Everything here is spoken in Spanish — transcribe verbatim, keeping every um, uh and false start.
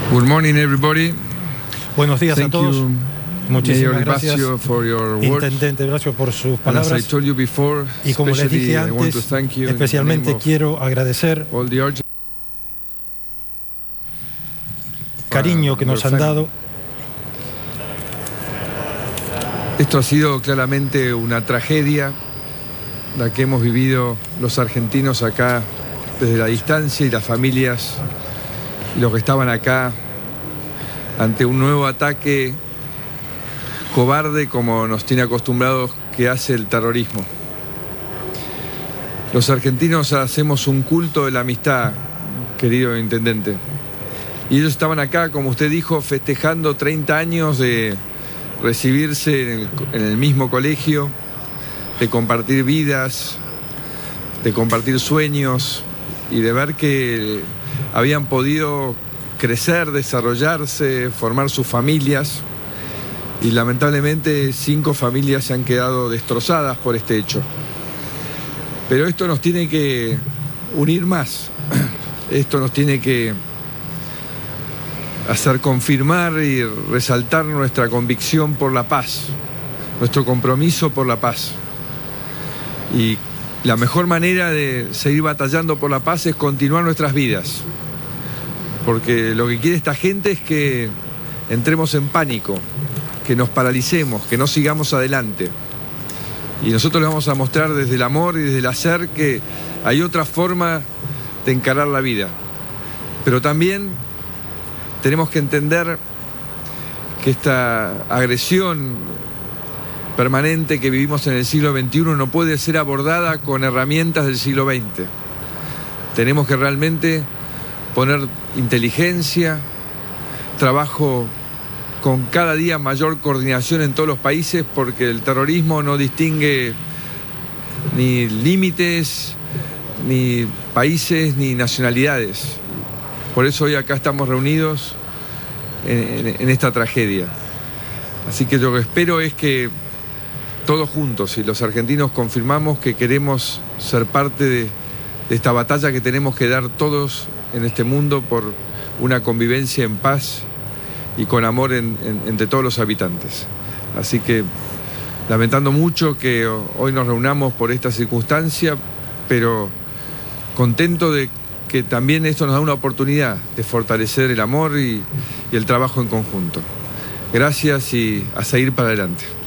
Good morning, everybody. Buenos días Thank a todos. you, Muchísimas Mayor gracias, Libacio, for your words. Intendente Libacio, por sus And as I palabras. told you before, Y como les dije especially I want to antes, thank you in the especialmente name of quiero agradecer all the urgent cariño que nos han dado. Esto ha sido claramente una tragedia, la que hemos vivido los argentinos acá desde la distancia y las familias y los que estaban acá ante un nuevo ataque cobarde como nos tiene acostumbrados que hace el terrorismo. Los argentinos hacemos un culto de la amistad, querido intendente. Y ellos estaban acá, como usted dijo, festejando treinta años de recibirse en el, en el mismo colegio, de compartir vidas, de compartir sueños y de ver que habían podido crecer, desarrollarse, formar sus familias. Y lamentablemente cinco familias se han quedado destrozadas por este hecho. Pero esto nos tiene que unir más. Esto nos tiene que hacer confirmar y resaltar nuestra convicción por la paz, nuestro compromiso por la paz. Y la mejor manera de seguir batallando por la paz es continuar nuestras vidas. Porque lo que quiere esta gente es que entremos en pánico, que nos paralicemos, que no sigamos adelante. Y nosotros les vamos a mostrar desde el amor y desde el hacer que hay otra forma de encarar la vida. Pero también tenemos que entender que esta agresión permanente que vivimos en el siglo veintiuno no puede ser abordada con herramientas del siglo veinte. Tenemos que realmente poner inteligencia, trabajo con cada día mayor coordinación en todos los países, porque el terrorismo no distingue ni límites, ni países, ni nacionalidades. Por eso hoy acá estamos reunidos en, en, en esta tragedia. Así que lo que espero es que todos juntos, y los argentinos confirmamos que queremos ser parte de, de esta batalla que tenemos que dar todos en este mundo por una convivencia en paz y con amor en, en, entre todos los habitantes. Así que lamentando mucho que hoy nos reunamos por esta circunstancia, pero contento de que también esto nos da una oportunidad de fortalecer el amor y, y el trabajo en conjunto. Gracias y a seguir para adelante.